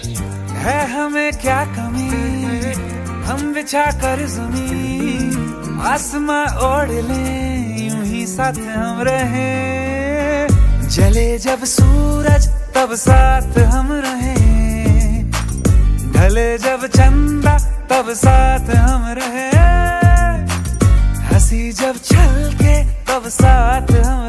है हमें क्या कमी, हम बिछा कर जमीन आसमां ओढ़ लें, यूं ही साथ हम रहे। जले जब सूरज तब साथ हम रहे, ढले जब चंदा तब साथ हम रहे। हंसी जब छलके तब साथ हम